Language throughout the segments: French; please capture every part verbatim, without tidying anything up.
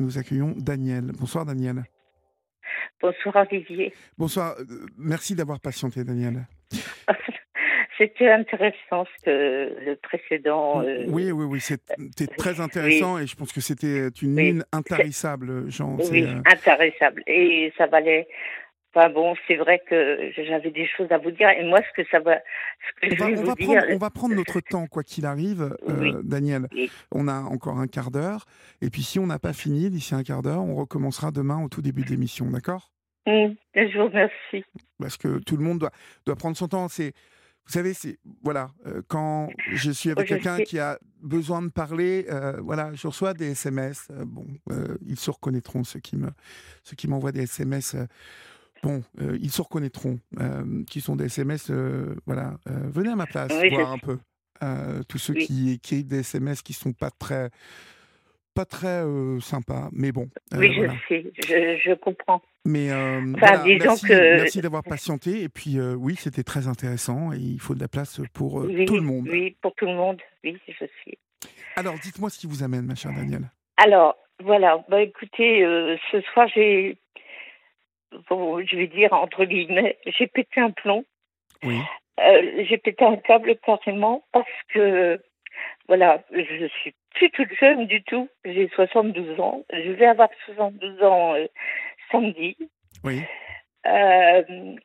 nous accueillons Daniel. Bonsoir Daniel. Bonsoir Olivier. Bonsoir, euh, merci d'avoir patienté Daniel. C'était intéressant ce que le précédent. Euh, oui, oui, oui, c'était très intéressant oui, et je pense que c'était une oui, mine intarissable, Jean. C'est, oui, euh... intéressable. Et ça valait. Enfin bon, c'est vrai que j'avais des choses à vous dire. Et moi, ce que ça va, ce que On je va, vais on, vous va dire, prendre, on va prendre notre temps, quoi qu'il arrive, oui, euh, Daniel. oui. On a encore un quart d'heure. Et puis si on n'a pas fini d'ici un quart d'heure, on recommencera demain au tout début de l'émission, d'accord? Hum, je vous remercie. Parce que tout le monde doit, doit prendre son temps. C'est, vous savez, c'est voilà, euh, quand je suis Oh, avec je quelqu'un sais. qui a besoin de parler, euh, voilà, je reçois des S M S. Euh, bon, euh, ils se reconnaîtront ceux qui me, ceux qui m'envoient des S M S. Euh, bon, euh, ils se reconnaîtront, euh, qui sont des S M S. Euh, voilà, euh, venez à ma place, Oui, je voir un sais. peu. Euh, tous ceux Oui, qui écrivent des S M S qui sont pas très, pas très euh, sympas. Mais bon, euh, oui, je voilà. sais. Je, je comprends. Mais euh, Enfin, voilà, disons merci, que merci d'avoir patienté. Et puis euh, oui, c'était très intéressant et il faut de la place pour euh, tout le oui, monde. oui, pour tout le monde. Oui, je sais. Alors, dites-moi ce qui vous amène, ma chère Danielle. Alors, voilà. Bah, écoutez, euh, ce soir, j'ai, bon, je vais dire entre guillemets, j'ai pété un plomb. Oui, Euh, j'ai pété un câble carrément parce que, voilà, je suis plus toute jeune du tout. J'ai soixante-douze ans. Je vais avoir soixante-douze ans euh, samedi. oui, Euh,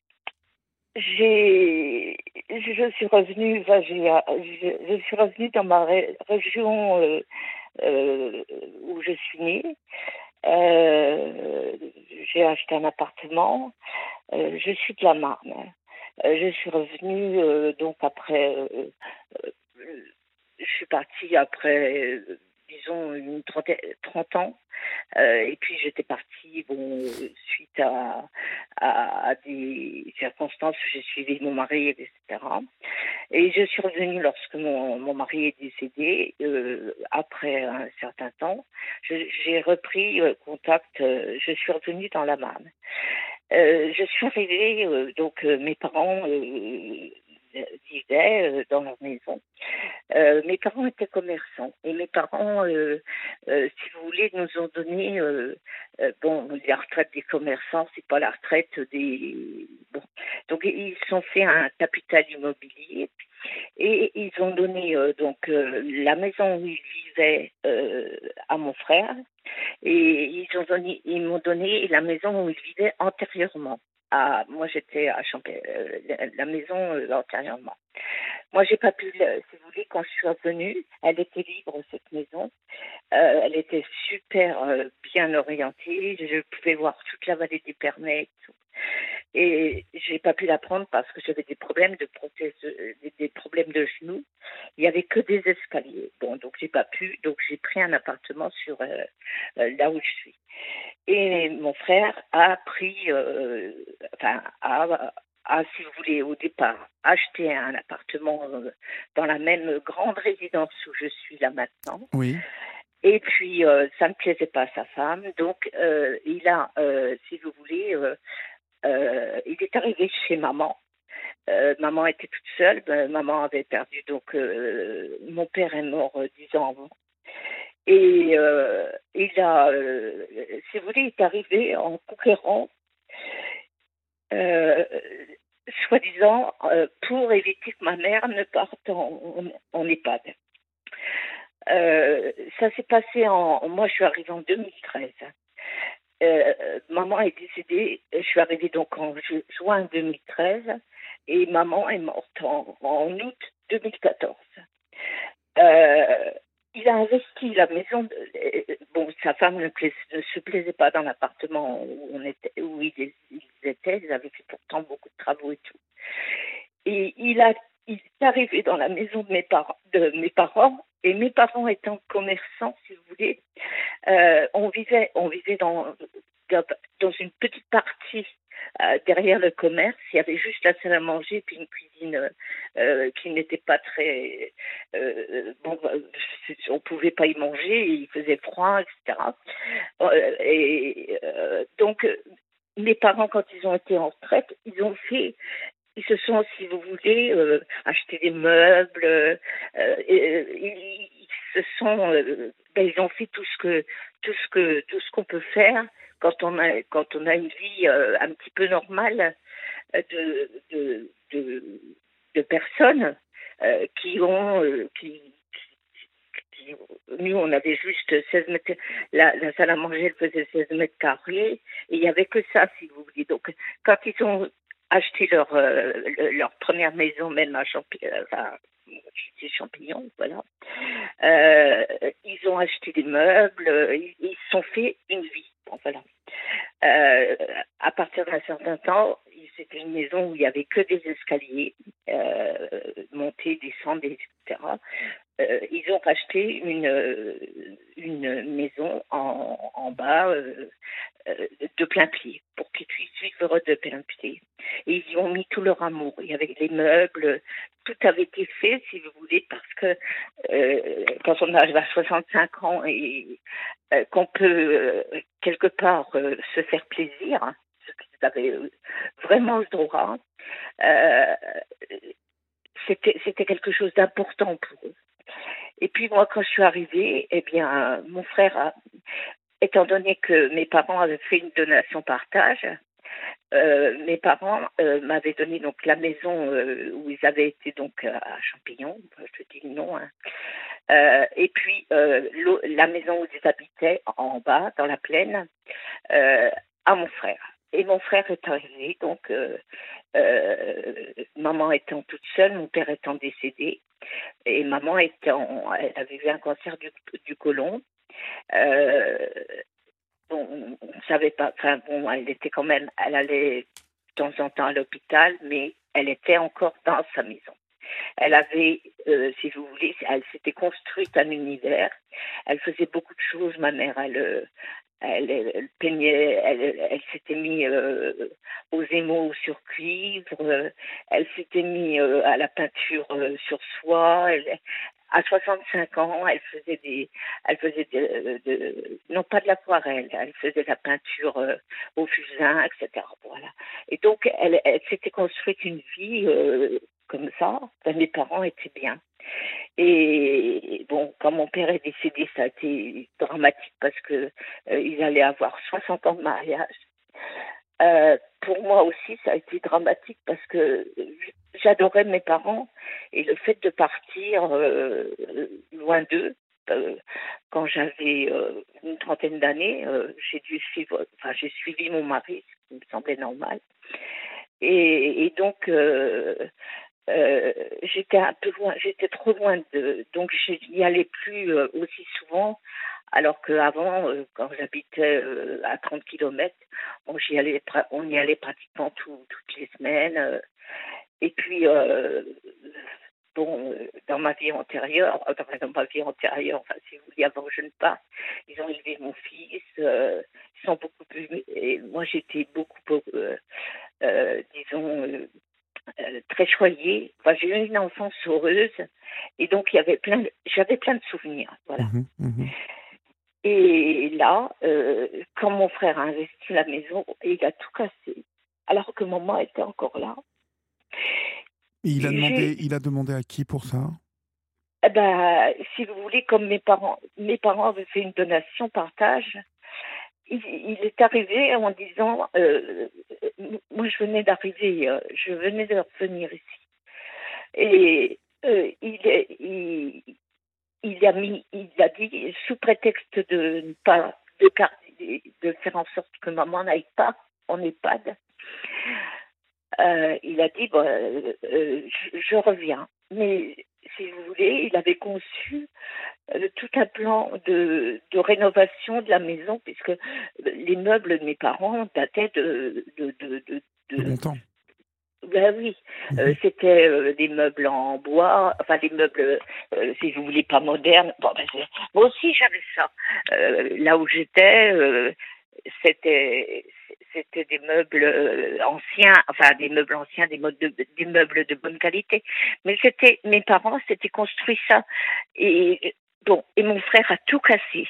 j'ai, je suis revenue, enfin, j'ai, je, je suis revenue dans ma ré- région euh, euh, où je suis née. Euh, j'ai acheté un appartement. Euh, je suis de la Marne. Euh, je suis revenue euh, donc après. Euh, euh, je suis partie après, euh, disons, une trentaine, trente ans. Euh, et puis j'étais partie, bon, euh, suite à, à, à des circonstances, j'ai suivi mon mari, et cetera. Et je suis revenue lorsque mon, mon mari est décédé, euh, après un certain temps. Je- J'ai repris euh, contact, euh, je suis revenue dans la Marne. Euh, je suis arrivée, euh, donc euh, mes parents euh, vivaient euh, dans leur maison. Euh, mes parents étaient commerçants et mes parents, euh, euh, si vous voulez, nous ont donné, euh, euh, bon, la retraite des commerçants, c'est pas la retraite des, bon, donc ils se sont fait un capital immobilier et ils ont donné euh, donc euh, la maison où ils vivaient euh, à mon frère et ils ont donné, ils m'ont donné la maison où ils vivaient antérieurement. À, moi, j'étais à Champé, euh, la, la maison euh, antérieurement. Moi, j'ai pas pu, le- si vous voulez, quand je suis revenue, elle était libre, cette maison. Euh, elle était super euh, bien orientée. Je pouvais voir toute la vallée du Pernet et tout. Et j'ai pas pu la prendre parce que j'avais des problèmes de prothèse, euh, des, des problèmes de genoux. Il y avait que des escaliers. Bon, donc j'ai pas pu. Donc j'ai pris un appartement sur euh, euh, là où je suis. Et mon frère a pris, euh, enfin, a, a, si vous voulez, au départ, acheté un appartement euh, dans la même grande résidence où je suis là maintenant. oui. Et puis, euh, ça ne plaisait pas à sa femme. Donc, euh, il a, euh, si vous voulez, euh, euh, il est arrivé chez maman. Euh, maman était toute seule. Ben, maman avait perdu, donc, euh, mon père est mort euh, dix ans avant. Et euh, il a, euh, si vous voulez, il est arrivé en conquérant, euh, soi-disant, euh, pour éviter que ma mère ne parte en, en, en EHPAD. Euh, ça s'est passé en... Moi, je suis arrivée en deux mille treize. Euh, maman est décédée, je suis arrivée donc en ju- juin deux mille treize et maman est morte en, en août deux mille quatorze. Euh, il a investi la maison. De, euh, bon, sa femme ne, plais, ne se plaisait pas dans l'appartement où on était, où ils, ils étaient. Ils avaient fait pourtant beaucoup de travaux et tout. Et il a, il est arrivé dans la maison de mes parents, de mes parents. Et mes parents étant commerçants, si vous voulez, euh, on vivait, on vivait dans, dans une petite partie euh, derrière le commerce. Il y avait juste la salle à manger puis une cuisine euh, qui n'était pas très euh, bon. On pouvait pas y manger, il faisait froid, et cetera. Euh, et euh, donc mes parents, quand ils ont été en retraite, ils ont fait ils se sont, si vous voulez, euh, acheté des meubles. Euh, et, ils, ils ce sont, euh, ben, ils ont fait tout ce que tout ce que tout ce qu'on peut faire quand on a quand on a une vie euh, un petit peu normale euh, de de de, de personnes euh, qui ont euh, qui, qui- nous on avait juste seize mètres, la, la salle à manger elle faisait seize mètres carrés et il y avait que ça si vous voulez. Donc quand ils ont acheté leur euh, leur première maison même à Champignon, enfin chez Champignon, voilà. Euh, ils ont acheté des meubles, ils, ils se sont fait une vie. Bon, voilà. Euh, à partir d'un certain temps, c'était une maison où il n'y avait que des escaliers, euh, monter, descendre, et cetera. Euh, ils ont racheté une, une maison en, en bas euh, euh, de plein pied pour qu'ils puissent vivre de plein pied. Et ils y ont mis tout leur amour. Il y avait les meubles, tout avait été fait, si vous voulez, parce que euh, quand on arrive à soixante-cinq ans et euh, qu'on peut euh, quelque part euh, se faire plaisir, hein, ce qu'ils avaient euh, vraiment le droit, euh, c'était, c'était quelque chose d'important pour eux. Et puis moi, quand je suis arrivée, eh bien, mon frère, a, étant donné que mes parents avaient fait une donation partage, euh, mes parents euh, m'avaient donné donc la maison euh, où ils avaient été donc à Champignon, je te dis le nom, hein. Euh, et puis euh, la maison où ils habitaient en bas, dans la plaine, euh, à mon frère. Et mon frère est arrivé, donc euh, euh, maman étant toute seule, mon père étant décédé, et maman étant, elle avait eu un cancer du, du côlon. Euh, bon, on ne savait pas, enfin bon, elle était quand même, elle allait de temps en temps à l'hôpital, mais elle était encore dans sa maison. Elle avait, euh, si vous voulez, elle s'était construite un univers. Elle faisait beaucoup de choses, ma mère. Elle, elle, elle, elle peignait, elle, elle s'était mise euh, aux émaux sur cuivre. Euh, elle s'était mise euh, à la peinture euh, sur soie. Elle, à soixante-cinq ans, elle faisait des, elle faisait de, de, non pas de l'aquarelle, elle faisait de la peinture euh, au fusain, et cetera. Voilà. Et donc, elle, elle s'était construite une vie euh, comme ça. Ben, mes parents étaient bien. Et bon, quand mon père est décédé, ça a été dramatique parce que euh, ils allaient avoir soixante ans de mariage. Euh, pour moi aussi, ça a été dramatique parce que j'adorais mes parents et le fait de partir euh, loin d'eux, euh, quand j'avais euh, une trentaine d'années, euh, j'ai dû suivre, enfin j'ai suivi mon mari, ce qui me semblait normal. Et, et donc euh, euh, j'étais un peu loin, j'étais trop loin de, donc je n'y allais plus euh, aussi souvent. Alors qu'avant, euh, quand j'habitais euh, à trente kilomètres, on y allait, on y allait pratiquement tout, toutes les semaines. Euh, et puis, euh, bon, euh, dans ma vie antérieure, enfin, dans ma vie antérieure, enfin, si vous voulez, avant que je ne parte, ils ont élevé mon fils. Euh, ils sont beaucoup plus. Et moi, j'étais beaucoup, euh, euh, disons. Euh, Euh, très choyée. Enfin, j'ai eu une enfance heureuse et donc il y avait plein de, j'avais plein de souvenirs, voilà. Mmh, mmh. Et là, euh, quand mon frère a investi la maison, il a tout cassé, alors que maman était encore là. Et il a demandé, J'ai, il a demandé à qui pour ça? eh ben, si vous voulez, comme mes parents, mes parents avaient fait une donation partage. Il, il est arrivé en disant, euh, moi je venais d'arriver, euh, je venais de revenir ici. Et euh, il, est, il, il a mis, il a dit, sous prétexte de ne pas, de, de faire en sorte que maman n'aille pas en EHPAD, euh, il a dit, bon, euh, euh, je, je reviens. Mais si vous voulez, il avait conçu euh, tout un plan de, de rénovation de la maison, puisque les meubles de mes parents dataient de, de, de, de, De de longtemps. Ben oui, Mmh. euh, c'était euh, des meubles en bois, enfin des meubles, euh, si vous voulez, pas modernes. Bon, ben, moi aussi j'avais ça. Euh, là où j'étais, euh, c'était c'était des meubles euh, anciens, enfin des meubles anciens, des, modes de, des meubles de bonne qualité. Mais c'était mes parents s'étaient construit ça. Et bon, et mon frère a tout cassé.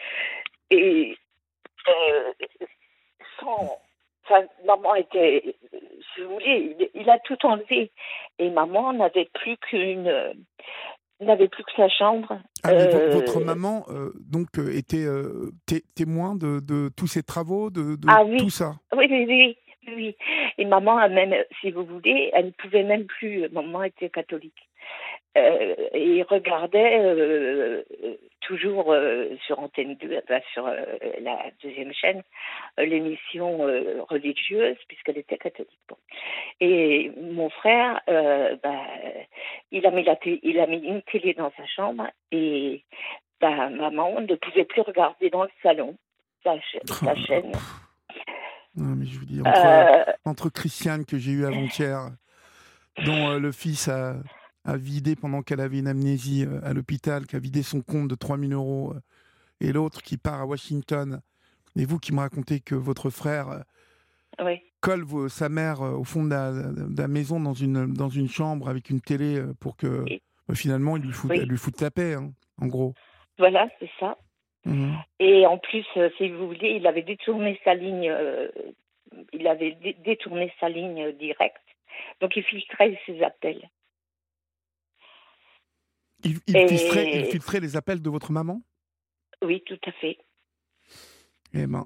Et euh, sans Enfin, maman était, si vous voulez, il, il a tout enlevé. Et maman n'avait plus qu'une, n'avait plus que sa chambre. Ah, mais vo- Euh, votre maman, euh, donc, euh, était euh, té- témoin de, de tous ces travaux, de, de Ah tout oui, ça. oui, oui, oui, oui. Et maman, a même, si vous voulez, elle ne pouvait même plus. Maman était catholique. Euh, et regardait euh, toujours euh, sur Antenne deux, enfin, sur euh, la deuxième chaîne, euh, l'émission euh, religieuse, puisqu'elle était catholique. Bon. Et mon frère, euh, bah, il, a mis la té- il a mis une télé dans sa chambre et bah, maman ne pouvait plus regarder dans le salon sa, cha- Oh sa là là. chaîne. Non, mais je vous dis, entre, Euh, entre Christiane que j'ai eue avant-hier, dont euh, le fils a, a vidé pendant qu'elle avait une amnésie euh, à l'hôpital, qui a vidé son compte de trois mille euros, euh, et l'autre qui part à Washington, et vous qui me racontez que votre frère euh, oui. colle vos- sa mère euh, au fond de la, de la maison dans une, dans une chambre avec une télé euh, pour que Et- euh, finalement il lui fout, oui, elle lui foute la paix, hein, en gros. voilà, c'est ça. Mhm. Et en plus, euh, si vous voulez, il avait détourné sa ligne, euh, il avait dé- détourné sa ligne euh, directe, donc il filtrait ses appels. Il, il filtrait, il Et filtrait les appels de votre maman. oui, tout à fait. Eh ben,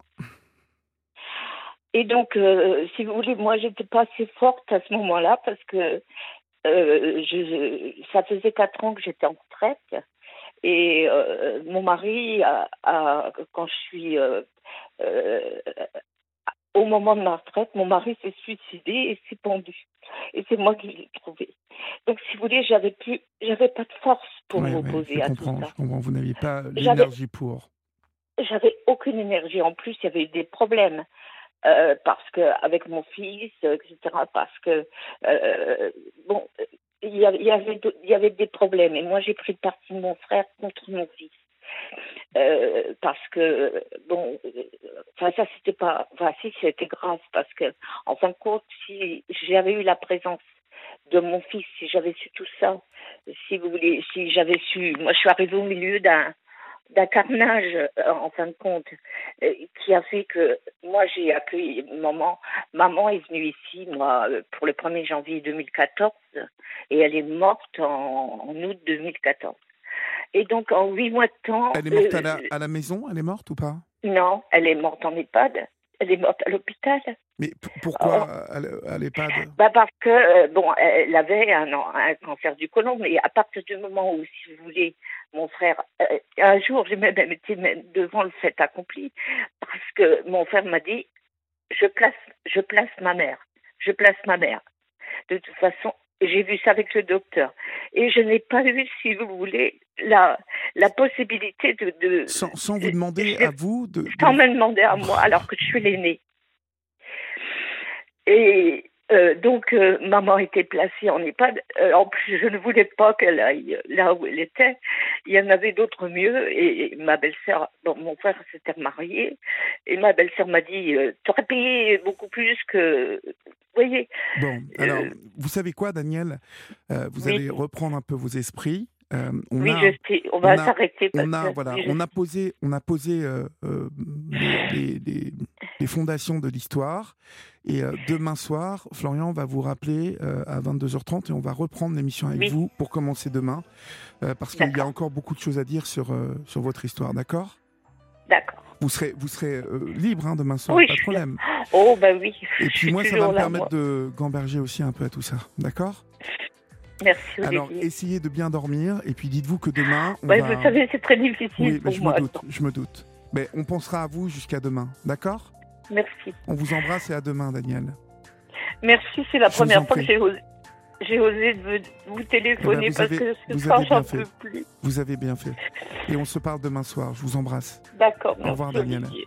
Et donc, euh, si vous voulez, moi, j'étais pas assez forte à ce moment-là parce que euh, je, ça faisait quatre ans que j'étais en retraite. Et euh, mon mari, a, a- quand je suis euh, euh, au moment de ma retraite, mon mari s'est suicidé et s'est pendu. Et c'est moi qui l'ai trouvé. Donc, si vous voulez, j'avais plus, j'avais pas de force pour ouais, ouais, je m'opposer à tout comprends, ça. je comprends. Vous n'aviez pas J'avais, l'énergie pour. j'avais aucune énergie. En plus, il y avait eu des problèmes. Euh, parce que avec mon fils, euh, et cetera. Parce que euh, bon, il y, avait, il y avait il y avait des problèmes. Et moi, j'ai pris le parti de mon frère contre mon fils. Euh, parce que bon, euh, enfin ça c'était pas, enfin si c'était grave parce que en fin de compte, si j'avais eu la présence de mon fils, si j'avais su tout ça, si vous voulez, si j'avais su, moi je suis arrivée au milieu d'un d'un carnage euh, en fin de compte euh, qui a fait que moi j'ai accueilli maman. Maman est venue ici moi euh, pour le premier janvier deux mille quatorze et elle est morte en, en août deux mille quatorze. Et donc en huit mois de temps, Elle est morte à euh, la, à la maison. Elle est morte ou pas? non, elle est morte en EHPAD. Elle est morte à l'hôpital. Mais p- On- pourquoi à, l'- à l'EHPAD? Bah parce que euh, bon, elle avait un, un cancer du côlon, mais à partir du moment où, si vous voulez, mon frère, euh, un jour, j'ai même été même devant le fait accompli, parce que mon frère m'a dit, je place, je place ma mère, je place ma mère. De toute façon, j'ai vu ça avec le docteur, et je n'ai pas eu, si vous voulez, la la possibilité de, de, Sans, sans vous de demander je- à vous de. sans de... me demander à moi, alors que je suis l'aînée. Et euh, donc, euh, maman était placée en EHPAD. Euh, en plus, je ne voulais pas qu'elle aille là où elle était. Il y en avait d'autres mieux. Et, et ma belle-sœur, bon, mon frère s'était marié. Et ma belle-sœur m'a dit, euh, t'aurais payé beaucoup plus que... Vous voyez Bon, alors, euh, vous savez quoi, Daniel? Euh, vous oui, allez reprendre un peu vos esprits. Euh, on oui, a, je sais. On on va a, s'arrêter parce on a, que... voilà, oui, je on a sais. posé, on a posé euh, euh, les, les- les- les fondations de l'histoire. Et euh, demain soir, Florian va vous rappeler euh, à vingt-deux heures trente et on va reprendre l'émission avec Oui, vous pour commencer demain, euh, parce qu'il y a d'accord, encore beaucoup de choses à dire sur, euh, sur votre histoire, d'accord? d'accord. Vous serez, vous serez euh, libre hein, demain soir, Oui, pas de je suis là. problème. Oh, ben oui, Et je puis suis moi, ça va toujours me là, permettre moi. de gamberger aussi un peu à tout ça, d'accord? Merci, Alors, Olivier. essayez de bien dormir et puis dites-vous que demain, on Ouais, va... vous savez, c'est très difficile Oui, mais pour je me moi. doute, je me doute. Mais on pensera à vous jusqu'à demain, d'accord? Merci. On vous embrasse et à demain, Daniel. Merci, c'est la Je vous en première fois que prie. j'ai osé, j'ai osé de vous Eh téléphoner ben, vous parce avez- que ce vous soir, avez bien j'en fait. peux plus. Vous avez bien fait. Et on se parle demain soir. Je vous embrasse. D'accord, Au revoir, merci, Daniel. Olivier.